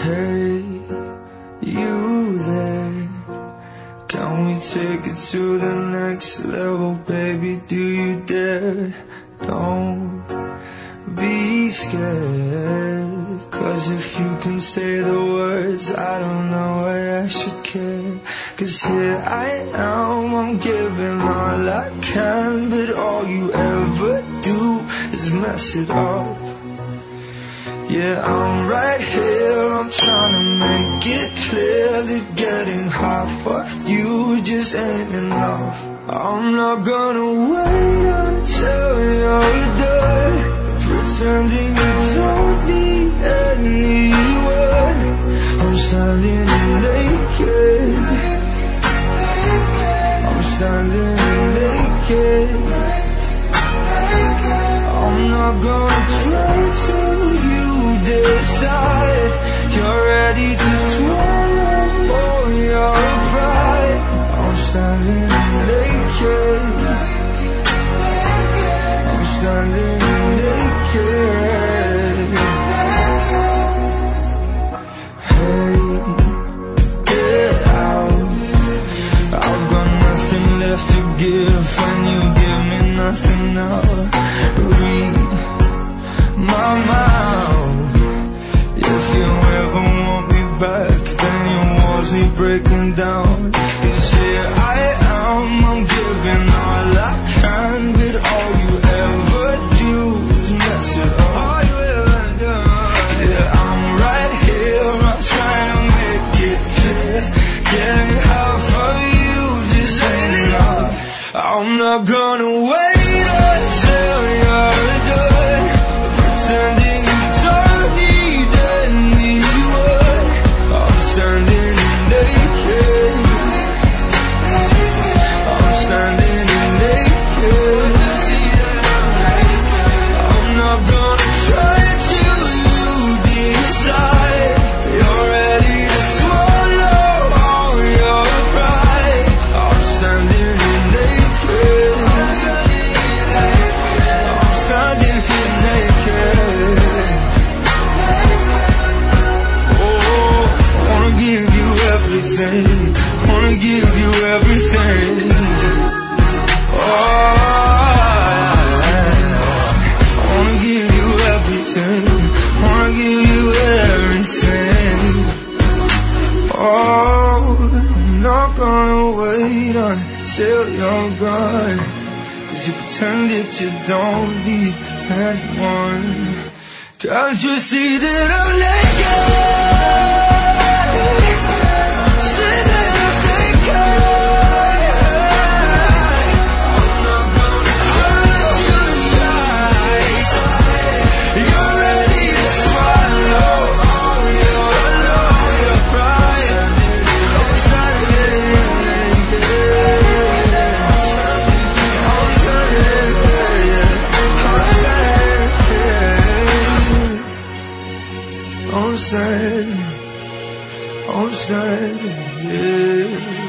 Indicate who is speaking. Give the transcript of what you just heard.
Speaker 1: Hey, you there? Can we take it to the next level, baby? Do you dare? Don't be scared, 'cause if you can say the words, I don't know why I should care. 'Cause here I am, I'm giving all I can, but all you ever do is mess it up. Yeah, I'm right here, I'm trying to make it clear that getting half of you just ain't enough. I'm not gonna wait until you're done pretending you don't need anyone. I'm standing naked, I'm standing naked. I'm not gonna try till you decide you're ready to swallow all your pride. I'm standing naked, I'm standing naked. Hey, get out, I've got nothing left to give when you give me nothing now. Read my mouth. If you ever want me back, then your walls need breaking down. 'Cause here I am, I'm giving all I can, but all you ever do is mess it up. All you ever do. Yeah, I'm right here, I'm trying to make it clear. Getting half of you just ain't enough. I'm not gonna wait until you're done pretending you don't need anyone. I'm standing naked, I'm standing naked. I'm not gonna try till you decide you're ready to swallow all your pride. I'm standing naked, I'm standing here naked. Oh, I wanna give you everything, wanna give you everything. Oh, I wanna give you everything, wanna give you everything. Oh, I'm not gonna wait until you're gone, 'cause you pretended you don't need anyone. Can't you see that I'm naked? See that I'm naked. I'm not gonna try till you decide you're ready to swallow all your pride. I'm standing naked, I'm standing naked. I'm standing, yeah.